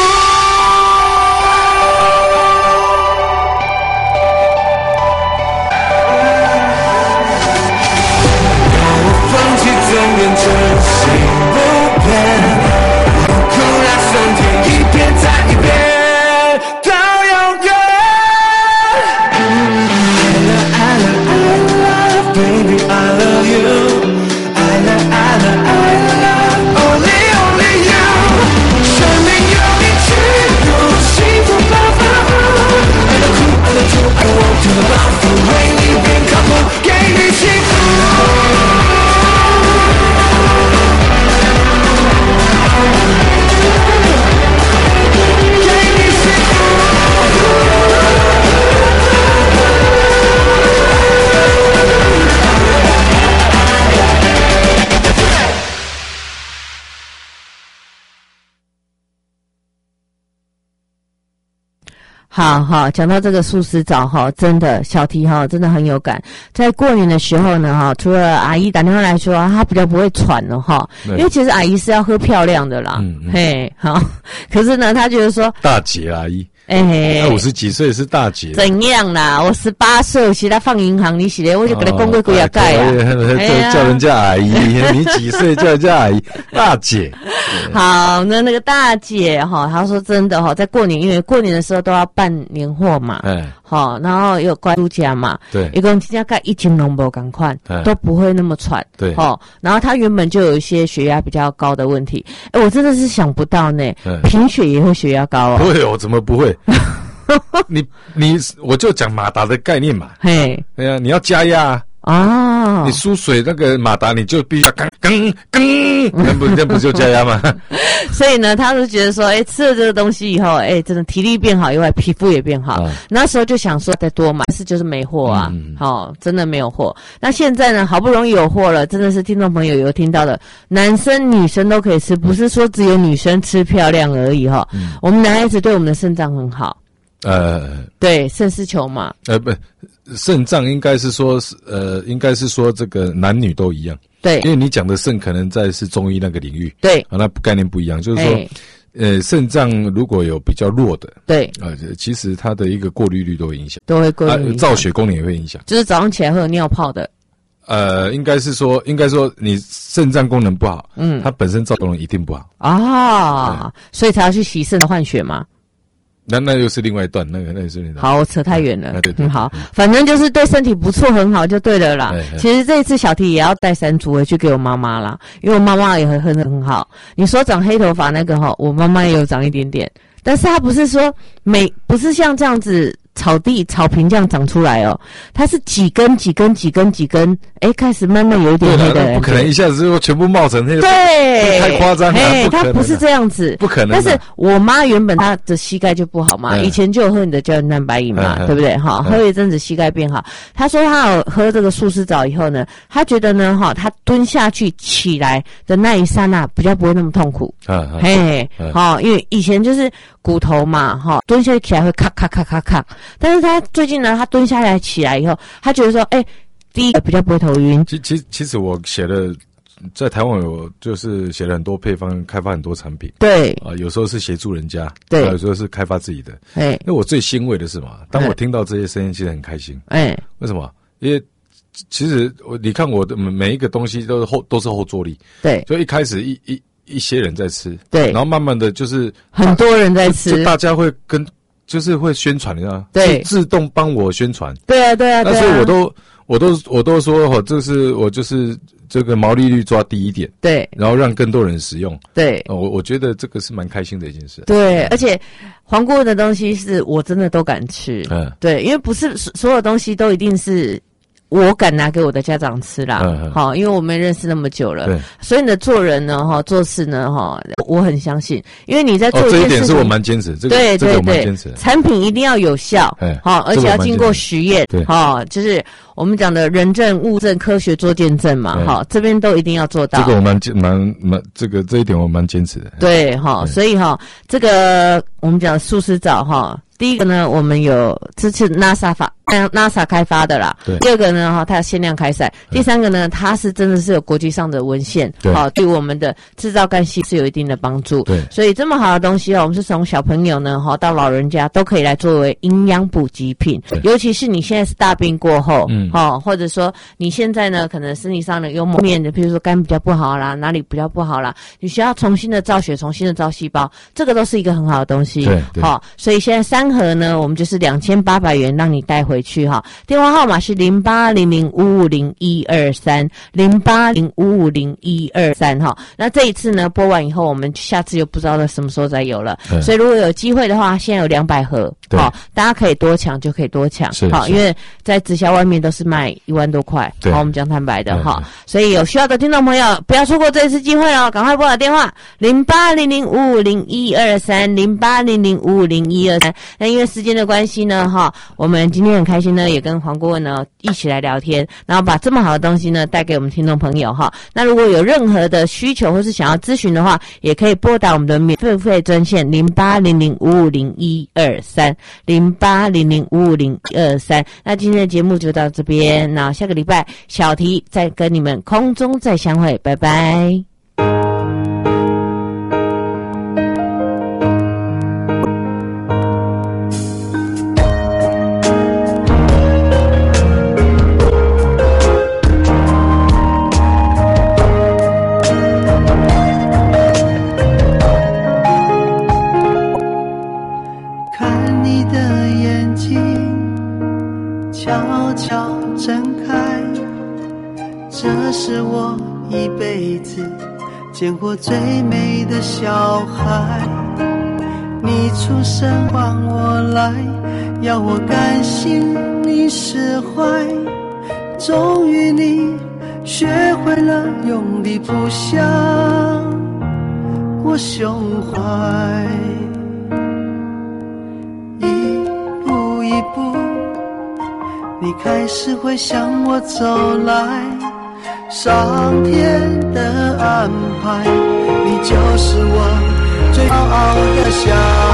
好好，讲到这个素食澡哈，真的小提哈真的很有感。在过年的时候呢哈，除了阿姨打电话来说她比较不会喘了哈，因为其实阿姨是要喝漂亮的啦，嗯嗯嘿好，可是呢她觉得说大姐阿姨。 哎、欸， 那五十几岁是大姐， 怎样啦？我十八岁，其他放银行，你写的我就给他公规规啊盖啊， 哎、叫人家阿姨，你几岁叫人家阿姨？大姐。 好，那那个大姐哈，她说真的哈，在过年，因为过年的时候都要办年货嘛，哎，好，然后有乖住家嘛， 对， 一个人家盖一斤龙不赶快，都不会那么喘， 对， 好，然后她原本就有一些血压比较高的问题，哎，我真的是想不到呢，贫血也会血压高啊？ 不会，我怎么不会？你你我就讲马达的概念嘛， 嘿， 对呀、啊，你要加压啊，你输水那个马达你就必须要更更更，那不那不就加压吗？ 所以呢，他就觉得说，哎、欸，吃了这个东西以后，哎、欸，真的体力变好以外，皮肤也变好。啊、那时候就想说再多买，但是就是没货啊，好、嗯哦，真的没有货。那现在呢，好不容易有货了，真的是听众朋友有听到的，男生女生都可以吃，不是说只有女生吃漂亮而已哈、哦嗯。我们男孩子对我们的肾脏很好。呃，对，肾丝球嘛， 呃，不，肾脏应该是说，呃，应该是说这个男女都一样， 对， 因为你讲的肾可能在是中医那个领域， 对， 啊，那概念不一样，就是说，呃，肾脏如果有比较弱的， 对， 啊、呃，其实它的一个过滤率都会影响， 都会过滤， 啊，造血功能也会影响， 就是早上起来会有尿泡的， 呃，应该是说，应该说你肾脏功能不好，嗯，它本身造血功能一定不好啊，所以才要去洗肾换血嘛。 那那又是另外一段，那个那又是另外一段。 好，我扯太远了。 嗯、对对对嗯，好，反正就是对身体不错，很好就对了啦。 对对， 其实这一次小提也要带三组回去给我妈妈啦，因为我妈妈也很很很好。你说长黑头发那个哈，我妈妈也有长一点点，但是她不是说每不是像这样子草地草坪这样长出来哦，它是几根几根几根几根，哎，开始慢慢有一点黑的。 不可能一下子就全部冒成黑的， 对， 太夸张了。 哎，它不是这样子， 不可能。 但是我妈原本她的膝盖就不好嘛，嗯、以前就有喝你的胶原蛋白饮嘛，嗯、对不对？哈、嗯，喝一阵子膝盖变好。她说她有喝这个素食澡以后呢，她觉得呢，哈，她蹲下去起来的那一刹那比较不会那么痛苦。嗯，嘿，好、嗯，因为以前就是骨头嘛，哈，蹲下去起来会咔咔咔咔咔。但是他最近呢，他蹲下来起来以后，他觉得说，哎、欸，第一个比较不会头晕。 其其其实我写了，在台湾有就是写了很多配方，开发很多产品。 对啊、呃，有时候是协助人家， 对， 有时候是开发自己的。 哎， 那我最欣慰的是嘛，当我听到这些声音，其实很开心。 哎， 为什么？因为其实我你看我的每一个东西都是后都是后坐力。 对， 就一开始一一一些人在吃， 对， 然后慢慢的就是很多人在吃， 就大家会跟。就是会宣传，你知道吗？ 对， 自动帮我宣传。 对啊，对啊，对啊。 那所以我都，我都，我都说，哈，这是我就是这个毛利率抓低一点， 对， 然后让更多人使用， 对， 呃、我我觉得这个是蛮开心的一件事。 对，而且黄顾问的东西是我真的都敢吃，嗯，对，因为不是所有东西都一定是我敢拿给我的家长吃啦，嗯，好，因为我们认识那么久了，对，所以你的做人呢，哈，做事呢，哈，我很相信，因为你在做一件事情，哦，这一点是我蛮坚持，这个对对对， 这个我蛮坚持， 产品一定要有效，哎，好，而且要经过实验，对，好，就是我们讲的人证、物证、科学做见证嘛，好，这边都一定要做到。 这个我蛮蛮蛮，这个这一点我蛮坚持的。 对，哈，所以哈，这个我们讲素食藻哈。第一个呢，我们有这是 NASA 发 NASA 开发的啦。对。第二个呢，哈，它有限量开赛。第三个呢，它是真的是有国际上的文献，好，对我们的制造干系是有一定的帮助。对。所以这么好的东西哦，我们是从小朋友呢，哈，到老人家都可以来作为营养补给品。尤其是你现在是大病过后，嗯，哈，或者说你现在呢，可能身体上呢有某面的，比如说肝比较不好啦，哪里比较不好啦，你需要重新的造血，重新的造细胞，这个都是一个很好的东西。对。好，所以现在三盒呢，我们就是两千八百元让你带回去哈。电话号码是零八零零五五零一二三零八零五五零一二三哈。那这一次呢播完以后，我们下次又不知道什么时候再有了。所以如果有机会的话，现在有两百盒，好，大家可以多抢就可以多抢，好，因为在直销外面都是卖一万多块，好，我们讲坦白的哈。所以有需要的听众朋友，不要错过这一次机会哦，赶快拨打电话零八零零五五零一二三零八零零五五零一二三。那因为时间的关系呢，哈，我们今天很开心呢，也跟黄顾问呢一起来聊天，然后把这么好的东西呢带给我们听众朋友哈。那如果有任何的需求或是想要咨询的话，也可以拨打我们的免费费专线零八零零五五零一二三零八零零五五零一二三。那今天的节目就到这边，那下个礼拜小题再跟你们空中再相会，拜拜。 见过最美的小孩，你出生换我来，要我甘心你释怀，终于你学会了用力扑向我胸怀，一步一步你开始会向我走来，上天的安排，你就是我最骄傲的小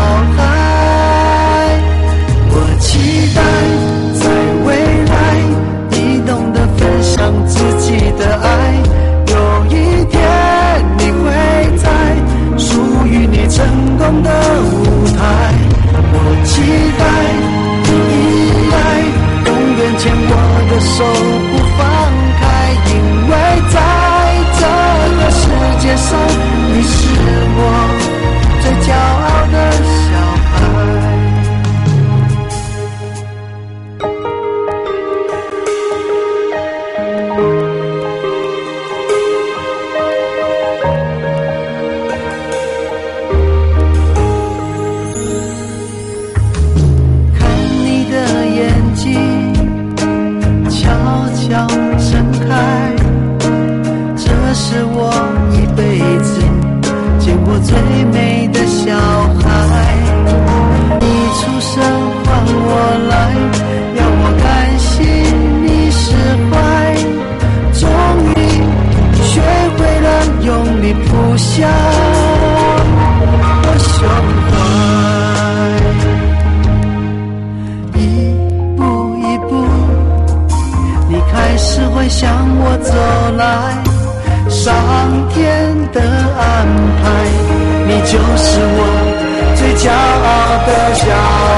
孩。我期待在未来你懂得分享自己的爱，有一天你会在属于你成功的舞台。我期待你依赖，永远牵我的手不放开，因为在这个世界上，你是我最骄傲的小孩。看你的眼睛悄悄睁开，这是我一辈子见过最美的小孩。你出生换我来，要我甘心你释怀，终于学会了用力扑向我胸怀，一步一步你开始会向我走来，上天的安排，你就是我最骄傲的小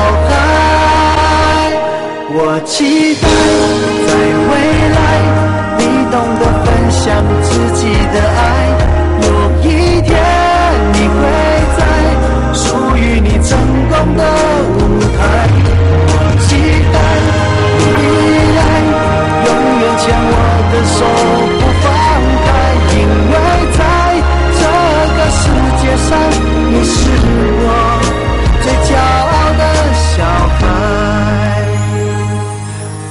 孩。我期待在未来你懂得分享自己的爱，有一天你会在属于你成功的舞台。我期待你依赖，永远牵我的手不放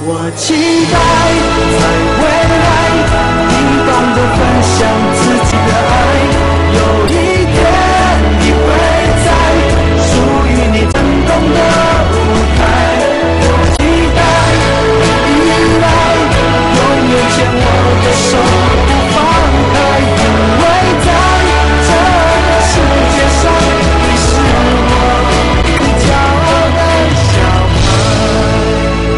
我期待在未来，你懂得分享自己的爱，有一天你会在属于你成功的舞台。我期待依赖，永远牵我的手不放开，因为在这个世界上，你是我最骄傲的小孩。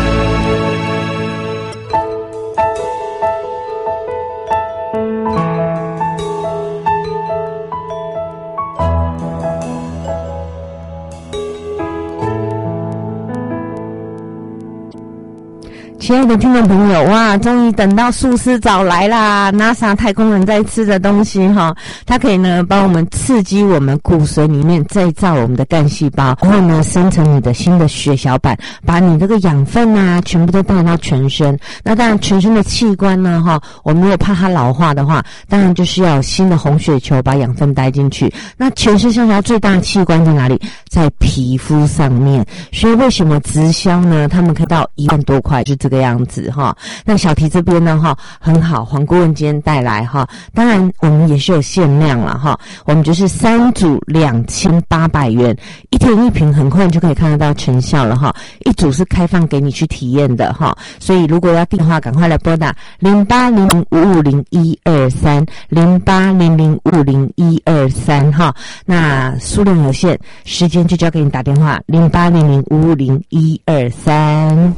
亲爱的听众朋友，哇，终于等到素丝藻来啦 ！NASA 太空人在吃的东西哈，它可以呢帮我们刺激我们骨髓里面再造我们的干细胞，然后呢生成你的新的血小板，把你这个养分啊全部都带到全身。那当然全身的器官呢哈，我们如果怕它老化的话，当然就是要有新的红血球把养分带进去。那全身上下最大的器官在哪里？在皮肤上面。所以为什么直销呢？他们可以到一万多块，就这个样子哈。那小提这边呢哈很好，黄顾问今天带来哈，当然我们也是有限量了哈，我们就是三组两千八百元，一天一瓶，很快就可以看得到成效了哈。一组是开放给你去体验的哈，所以如果要订的话，赶快来拨打零八零零五五零一二三零八零零五五零一二三哈。那数量有限，时间就交给你打电话零八零零五五零一二三。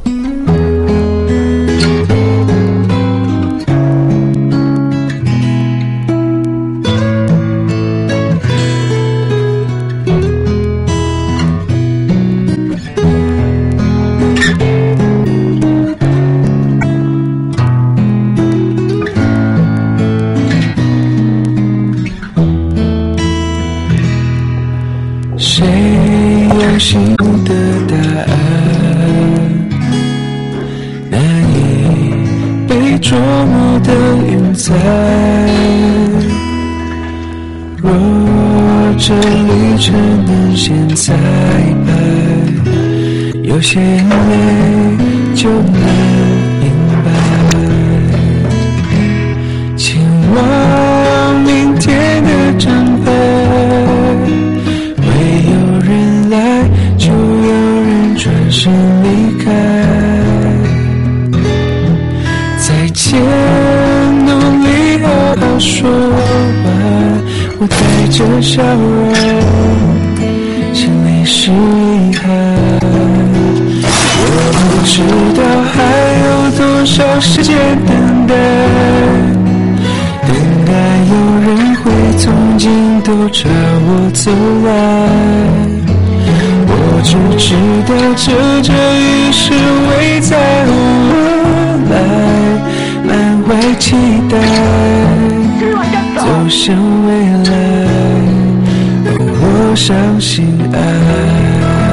谁有幸福的答案？难以被捉摸的云彩。若这旅程能现在拍，有些眼泪就能明白。前往明天的站牌。转身离开，再见，努力好好说完。我带着笑容，心里是遗憾。我不知道还有多少时间等待，等待有人会从尽头朝我走来。我只知道这这一世会在我来，满怀期待，走向未来，我相信爱。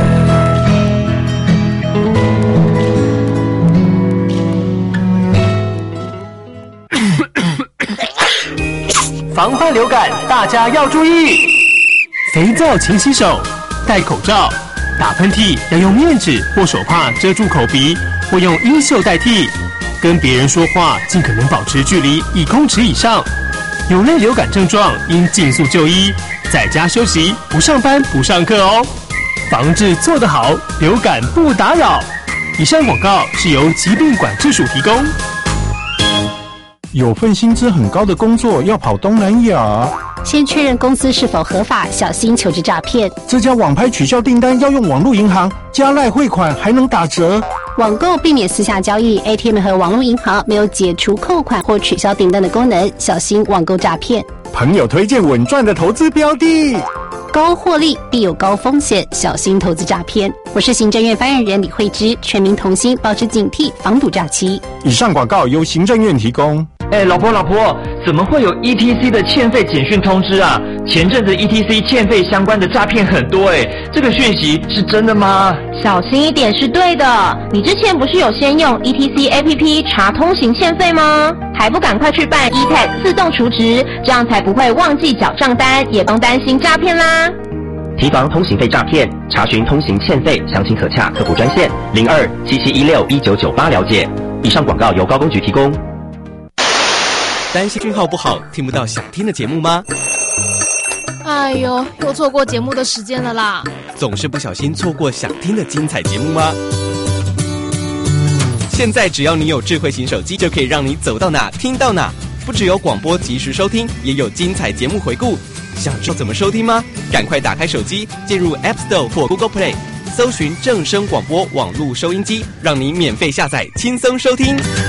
防患流感，大家要注意，肥皂勤洗手，戴口罩。打喷嚏要用面纸或手帕遮住口鼻，或用衣袖代替。跟别人说话尽可能保持距离一公尺以上。有类流感症状应尽速就医，在家休息，不上班不上课哦。防治做得好，流感不打扰。以上广告是由疾病管制署提供。 有份薪资很高的工作要跑东南亚， 先确认公司是否合法，小心求职诈骗。 这家网拍取消订单要用网络银行，加赖汇款还能打折。 网购避免私下交易 ，A T M 和网络银行没有解除扣款或取消订单的功能，小心网购诈骗。 朋友推荐稳赚的投资标的， 高获利必有高风险，小心投资诈骗。我是行政院发言人李慧芝，全民同心，保持警惕，防堵诈欺。 以上广告由行政院提供。 哎，老婆老婆，怎么会有 E T C 的欠费简讯通知啊？前阵子 E T C 欠费相关的诈骗很多哎，这个讯息是真的吗？ 小心一点是对的。你之前不是有先用 E T C A P P 查通行欠费吗？还不赶快去办 E T A X 自动储值，这样才不会忘记缴账单，也不用担心诈骗啦。 提防通行费诈骗，查询通行欠费，详情可洽客服专线零二七七一六一九九八了解。以上广告由高工局提供。 担心讯号不好，听不到想听的节目吗？ 哎呦，又错过节目的时间了啦！ 总是不小心错过想听的精彩节目吗？现在只要你有智慧型手机，就可以让你走到哪听到哪。不只有广播及时收听，也有精彩节目回顾。想知道怎么收听吗？赶快打开手机，进入 App Store 或 Google Play， 搜寻正声广播网络收音机，让你免费下载，轻松收听。